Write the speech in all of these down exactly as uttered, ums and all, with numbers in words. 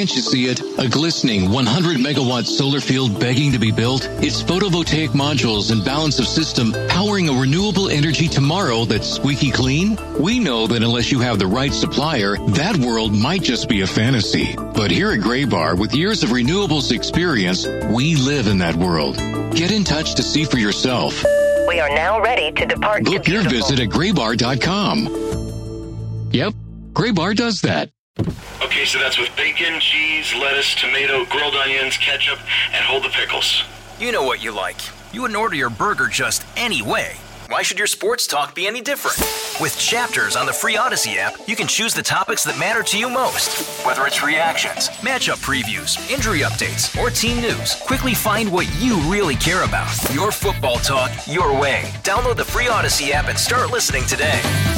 Can't you see it? A glistening one hundred megawatt solar field begging to be built? It's photovoltaic modules and balance of system powering a renewable energy tomorrow that's squeaky clean? We know that unless you have the right supplier, that world might just be a fantasy. But here at Graybar, with years of renewables experience, we live in that world. Get in touch to see for yourself. We are now ready to depart. Book your visit at graybar dot com. Yep, Graybar does that. Okay, so that's with bacon, cheese, lettuce, tomato, grilled onions, ketchup, and hold the pickles. You know what you like. You wouldn't order your burger just any way. Why should your sports talk be any different? With Chapters on the free Odyssey app, you can choose the topics that matter to you most. Whether it's reactions, matchup previews, injury updates, or team news, quickly find what you really care about. Your football talk, your way. Download the free Odyssey app and start listening today.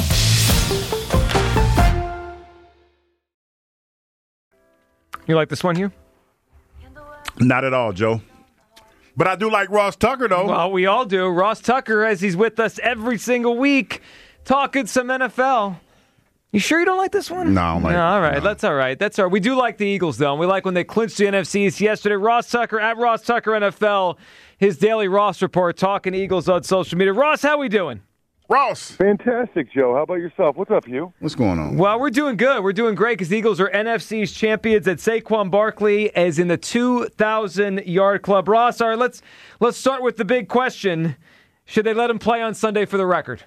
You like this one, Hugh? Not at all, Joe. But I do like Ross Tucker, though. Well, we all do. Ross Tucker, as he's with us every single week, talking some N F L. You sure you don't like this one? No, I don't like no, all right, no. that's all right. That's all right. We do like the Eagles, though, and we like when they clinched the N F C East yesterday. Ross Tucker, at Ross Tucker N F L, his daily Ross report, talking Eagles on social media. Ross, how we doing? Ross. Fantastic, Joe. How about yourself? What's up, Hugh? What's going on? Well, we're doing good. We're doing great because the Eagles are N F C's champions. At Saquon Barkley is in the two thousand yard club. Ross, all right, let's, let's start with the big question. Should they let him play on Sunday for the record?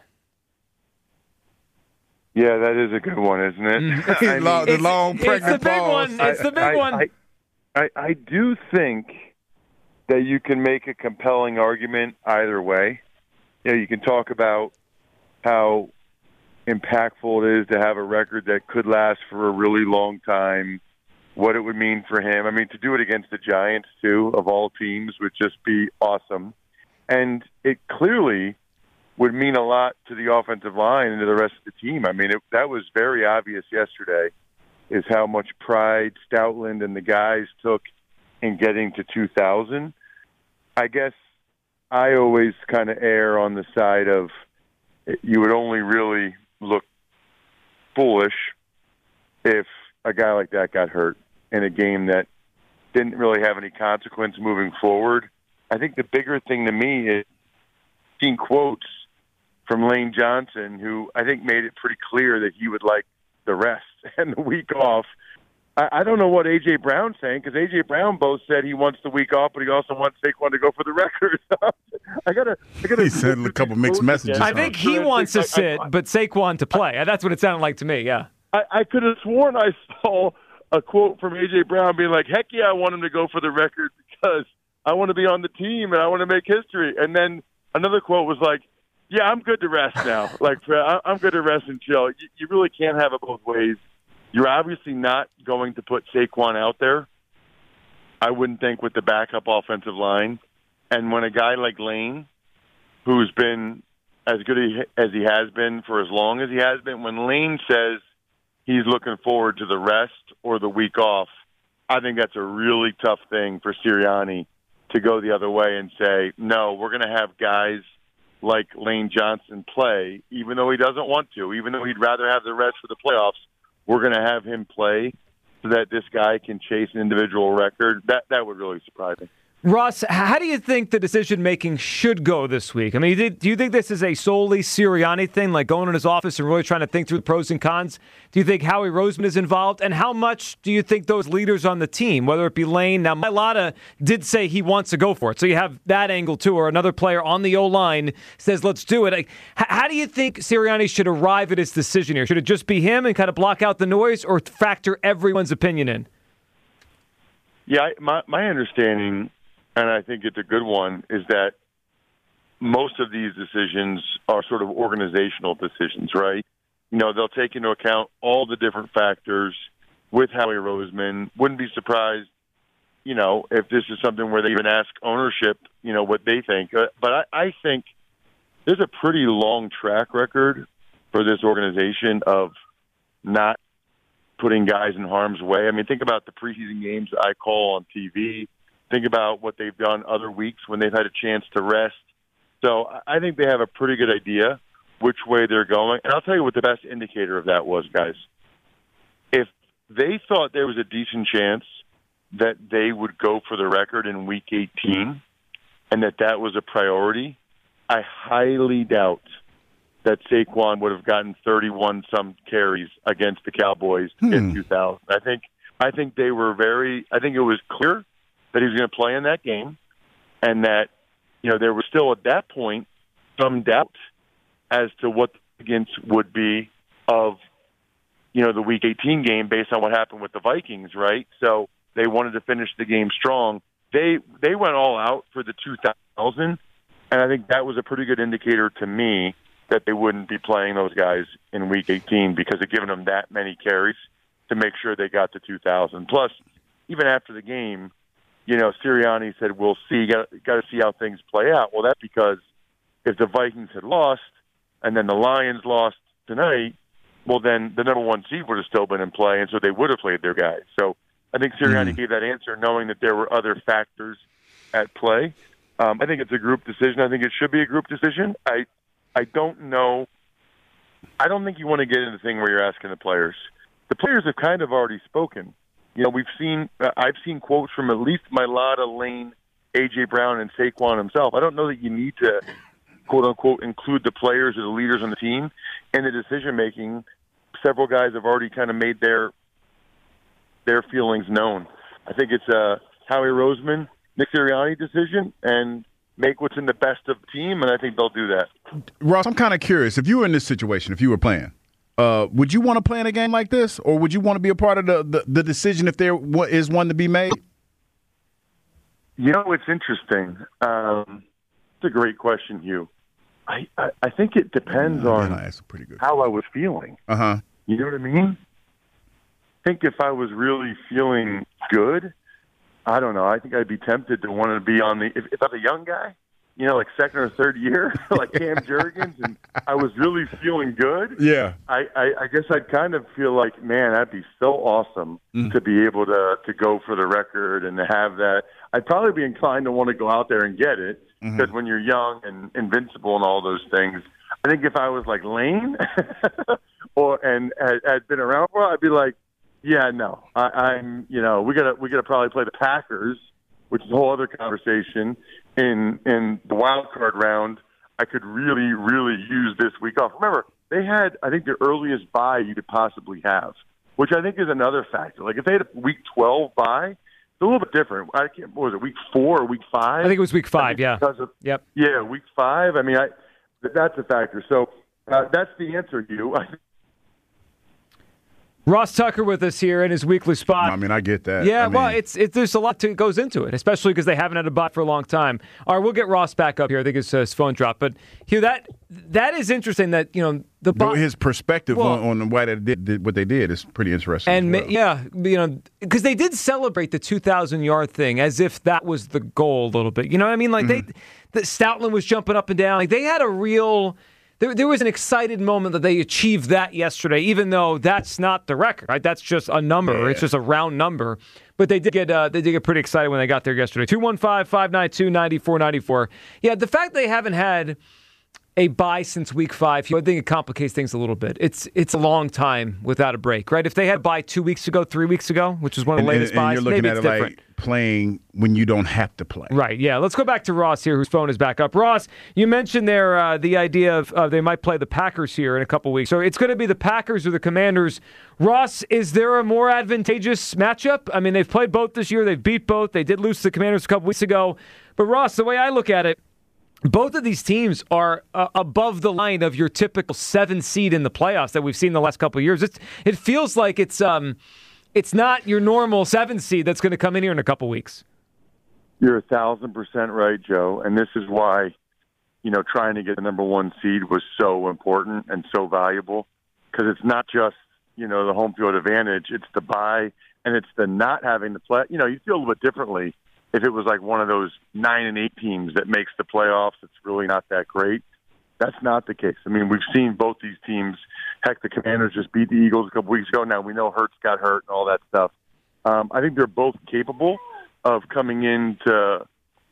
Yeah, that is a good one, isn't it? I mean, long, the it's, long it's pregnant the big pause. one. It's the big I, one. I, I, I do think that you can make a compelling argument either way. You know, you can talk about how impactful it is to have a record that could last for a really long time, what it would mean for him. I mean, to do it against the Giants, too, of all teams, would just be awesome. And it clearly would mean a lot to the offensive line and to the rest of the team. I mean, it, that was very obvious yesterday, is how much pride Stoutland and the guys took in getting to two thousand. I guess I always kind of err on the side of you would only really look foolish if a guy like that got hurt in a game that didn't really have any consequence moving forward. I think the bigger thing to me is seeing quotes from Lane Johnson, who I think made it pretty clear that he would like the rest and the week off. I don't know what A J. Brown's saying, because A J. Brown both said he wants the week off, but he also wants Saquon to go for the record. I gotta, I gotta. He sent a couple mixed messages. I think he wants to sit, but Saquon to play. That's what it sounded like to me, yeah. I, I could have sworn I saw a quote from A J. Brown being like, heck yeah, I want him to go for the record because I want to be on the team and I want to make history. And then another quote was like, yeah, I'm good to rest now. like, I'm good to rest and chill. You, you really can't have it both ways. You're obviously not going to put Saquon out there, I wouldn't think, with the backup offensive line. And when a guy like Lane, who's been as good as he has been for as long as he has been, when Lane says he's looking forward to the rest or the week off, I think that's a really tough thing for Sirianni to go the other way and say, no, we're going to have guys like Lane Johnson play, even though he doesn't want to, even though he'd rather have the rest for the playoffs. We're going to have him play so that this guy can chase an individual record. That that would really surprise me. Ross, how do you think the decision-making should go this week? I mean, do you think this is a solely Sirianni thing, like going in his office and really trying to think through the pros and cons? Do you think Howie Roseman is involved? And how much do you think those leaders on the team, whether it be Lane, now Mailata did say he wants to go for it, so you have that angle too, or another player on the O-line says, let's do it. How do you think Sirianni should arrive at his decision here? Should it just be him and kind of block out the noise, or factor everyone's opinion in? Yeah, my, my understanding, and I think it's a good one, is that most of these decisions are sort of organizational decisions, right? You know, they'll take into account all the different factors with Howie Roseman. Wouldn't be surprised, you know, if this is something where they even ask ownership, you know, what they think. Uh, but I, I think there's a pretty long track record for this organization of not putting guys in harm's way. I mean, think about the preseason games I call on T V. Think about what they've done other weeks when they've had a chance to rest. So I think they have a pretty good idea which way they're going. And I'll tell you what the best indicator of that was, guys. If they thought there was a decent chance that they would go for the record in Week eighteen and that that was a priority, I highly doubt that Saquon would have gotten thirty-one some carries against the Cowboys hmm. in two thousand. I think I think they were very – I think it was clear that he was going to play in that game and that, you know, there was still at that point some doubt as to what the significance would be of, you know, the Week eighteen game based on what happened with the Vikings, right? So they wanted to finish the game strong. They they went all out for the two thousand, and I think that was a pretty good indicator to me that they wouldn't be playing those guys in Week eighteen because of giving them that many carries to make sure they got to two thousand. Plus, even after the game, you know, Sirianni said, we'll see, got to see how things play out. Well, that's because if the Vikings had lost and then the Lions lost tonight, well, then the number one seed would have still been in play, and so they would have played their guys. So I think Sirianni mm. gave that answer knowing that there were other factors at play. Um, I think it's a group decision. I think it should be a group decision. I I don't know. I don't think you want to get into the thing where you're asking the players. The players have kind of already spoken. You know, we've seen, uh, I've seen quotes from at least Mailata, Lane, A J. Brown, and Saquon himself. I don't know that you need to, quote unquote, include the players or the leaders on the team in the decision making. Several guys have already kind of made their their feelings known. I think it's a Howie Roseman, Nick Sirianni decision, and make what's in the best of the team, and I think they'll do that. Ross, I'm kind of curious. If you were in this situation, if you were playing, uh, would you want to play in a game like this, or would you want to be a part of the, the, the decision if there is one to be made? You know, it's interesting. Um, it's a great question, Hugh. I, I, I think it depends oh, on that's a pretty good how I was feeling. Uh-huh. You know what I mean? I think if I was really feeling good, I don't know. I think I'd be tempted to want to be on the if, – if I was a young guy, you know, like second or third year, like Cam Jurgens, and I was really feeling good. Yeah. I, I, I guess I'd kind of feel like, man, that'd be so awesome mm. to be able to, to go for the record and to have that. I'd probably be inclined to want to go out there and get it because mm-hmm. when you're young and invincible and all those things, I think if I was like Lane or and had, had been around for a while, I'd be like, yeah, no, I, I'm, you know, we gotta, we gotta probably play the Packers, which is a whole other conversation in, in the wild card round. I could really, really use this week off. Remember, they had, I think, the earliest bye you could possibly have, which I think is another factor. Like if they had a week twelve bye, it's a little bit different. I can't, what was it, week four or week five? I think it was week five, yeah. Because of, yep. Yeah, week five. I mean, I, that's a factor. So uh, that's the answer, Hugh. I think Ross Tucker with us here in his weekly spot. I mean, I get that. Yeah, I mean, well, it's it's there's a lot that goes into it, especially because they haven't had a bot for a long time. All right, we'll get Ross back up here. I think his, uh, his phone dropped. But, Hugh, that that is interesting that, you know, the bot. His perspective well, on, on why they did, did what they did is pretty interesting. And, well. yeah, you know, because they did celebrate the two thousand yard thing as if that was the goal a little bit. You know what I mean? Like, mm-hmm. they, the Stoutland was jumping up and down. Like, they had a real. There, there was an excited moment that they achieved that yesterday, even though that's not the record, right? That's just a number. Yeah. It's just a round number. But they did get uh, they did get pretty excited when they got there yesterday. two one five, five nine two, nine four nine four. Yeah, the fact they haven't had a bye since week five, I think it complicates things a little bit. It's it's a long time without a break, right? If they had a bye two weeks ago, three weeks ago, which was one of the and, latest and, and buys, you're looking maybe at it's it different. Like playing when you don't have to play. Right, yeah. Let's go back to Ross here, whose phone is back up. Ross, you mentioned there uh, the idea of uh, they might play the Packers here in a couple weeks. So it's going to be the Packers or the Commanders. Ross, is there a more advantageous matchup? I mean, they've played both this year. They've beat both. They did lose to the Commanders a couple weeks ago. But, Ross, the way I look at it, both of these teams are uh, above the line of your typical seven seed in the playoffs that we've seen the last couple of years. It's, it feels like it's um, it's not your normal seven seed that's going to come in here in a couple weeks. You're a thousand percent right, Joe. And this is why, you know, trying to get the number one seed was so important and so valuable because it's not just, you know, the home field advantage. It's the bye and it's the not having to play. You know, you feel a little bit differently if it was like one of those nine and eight teams that makes the playoffs. It's really not that great. That's not the case. I mean, we've seen both these teams. Heck, the Commanders just beat the Eagles a couple weeks ago. Now we know Hurts got hurt and all that stuff. Um, I think they're both capable of coming into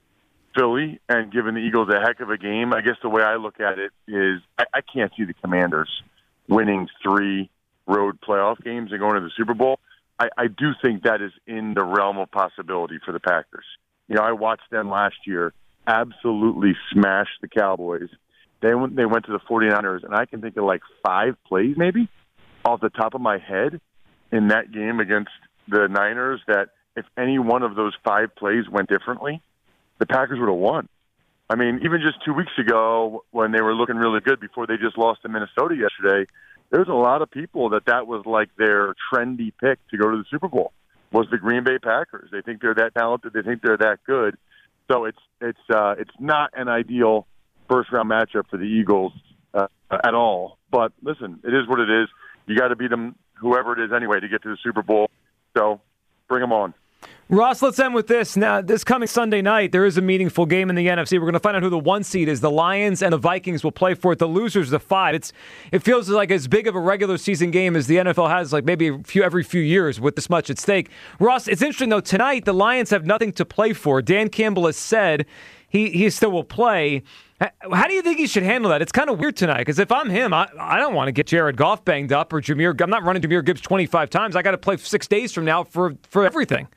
Philly and giving the Eagles a heck of a game. I guess the way I look at it is I, I can't see the Commanders winning three road playoff games and going to the Super Bowl. I, I do think that is in the realm of possibility for the Packers. You know, I watched them last year absolutely smash the Cowboys. They went, they went to the 49ers, and I can think of like five plays maybe off the top of my head in that game against the Niners that if any one of those five plays went differently, the Packers would have won. I mean, even just two weeks ago when they were looking really good before they just lost to Minnesota yesterday, there's a lot of people that that was like their trendy pick to go to the Super Bowl was the Green Bay Packers. They think they're that talented. They think they're that good. So it's it's uh, it's not an ideal first-round matchup for the Eagles uh, at all. But listen, it is what it is. You got to beat them, whoever it is anyway, to get to the Super Bowl. So bring them on. Ross, let's end with this. Now, this coming Sunday night, there is a meaningful game in the N F C. We're going to find out who the one seed is. The Lions and the Vikings will play for it. The losers, the five. It's it feels like as big of a regular season game as the N F L has, like maybe a few every few years with this much at stake. Ross, it's interesting though. Tonight, the Lions have nothing to play for. Dan Campbell has said he he still will play. How do you think he should handle that? It's kind of weird tonight because if I'm him, I, I don't want to get Jared Goff banged up or Jahmyr. I'm not running Jahmyr Gibbs twenty-five times. I got to play six days from now for for everything.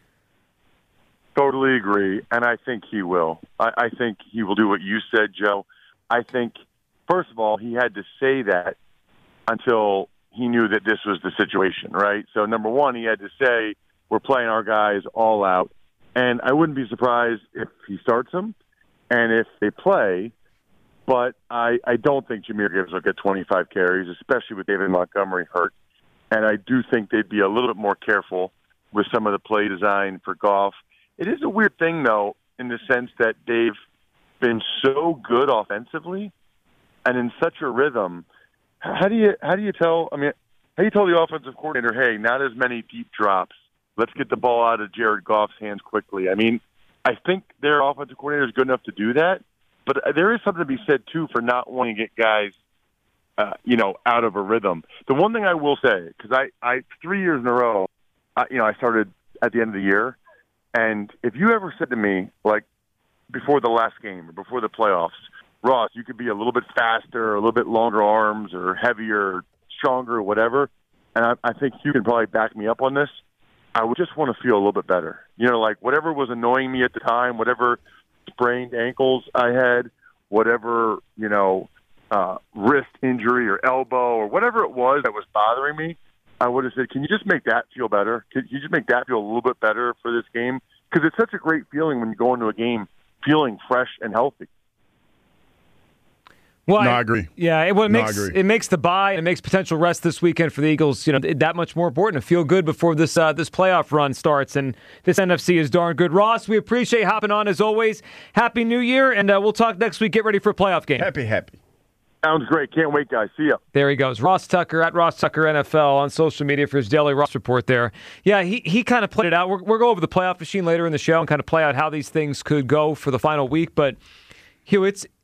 Totally agree, and I think he will. I, I think he will do what you said, Joe. I think, first of all, he had to say that until he knew that this was the situation, right? So, number one, he had to say, we're playing our guys all out, and I wouldn't be surprised if he starts them and if they play, but I, I don't think Jahmyr Gibbs will get twenty-five carries, especially with David Montgomery hurt, and I do think they'd be a little bit more careful with some of the play design for Goff. It is a weird thing, though, in the sense that they've been so good offensively and in such a rhythm. How do you how do you tell? I mean, how do you tell the offensive coordinator, "Hey, not as many deep drops. Let's get the ball out of Jared Goff's hands quickly." I mean, I think their offensive coordinator is good enough to do that, but there is something to be said too for not wanting to get guys, uh, you know, out of a rhythm. The one thing I will say, because I, I three years in a row, I, you know, I started at the end of the year. And if you ever said to me, like, before the last game or before the playoffs, Ross, you could be a little bit faster or a little bit longer arms or heavier, stronger, or whatever, and I, I think you can probably back me up on this, I would just want to feel a little bit better. You know, like whatever was annoying me at the time, whatever sprained ankles I had, whatever, you know, uh, wrist injury or elbow or whatever it was that was bothering me, I would have said, can you just make that feel better? Can you just make that feel a little bit better for this game? Because it's such a great feeling when you go into a game feeling fresh and healthy. Well, no, I agree. Yeah, it, well, it no, makes I agree. it makes the bye and it makes potential rest this weekend for the Eagles, you know, that much more important to feel good before this uh, this playoff run starts. And this N F C is darn good. Ross, we appreciate hopping on as always. Happy New Year, and uh, we'll talk next week. Get ready for a playoff game. Happy, happy. Sounds great. Can't wait, guys. See ya. There he goes. Ross Tucker at Ross Tucker N F L on social media for his daily Ross report there. Yeah, he he kind of played it out. We're, we'll go over the playoff machine later in the show and kind of play out how these things could go for the final week. But, Hugh, it's